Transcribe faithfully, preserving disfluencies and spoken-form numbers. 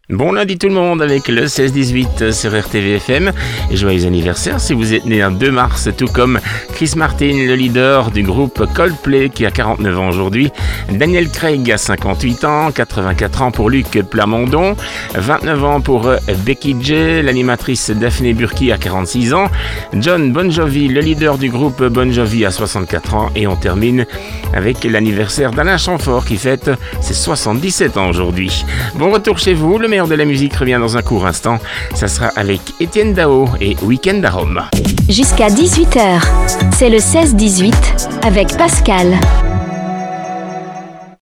Bon lundi tout le monde avec le seize dix-huit sur R T V F M et joyeux anniversaire si vous êtes né un deux mars, tout comme Chris Martin, le leader du groupe Coldplay qui a quarante-neuf ans aujourd'hui, Daniel Craig a cinquante-huit ans, quatre-vingt-quatre ans pour Luc Plamondon, vingt-neuf ans pour Becky J, l'animatrice Daphné Burki a quarante-six ans, John Bon Jovi, le leader du groupe Bon Jovi a soixante-quatre ans et on termine avec l'anniversaire d'Alain Chamfort qui fête ses soixante-dix-sept ans aujourd'hui. Bon retour chez vous, le meilleur de la musique revient dans un court instant. Ça sera avec Étienne Dao et Week-end à Rome. Jusqu'à dix-huit heures, c'est le seize dix-huit avec Pascal.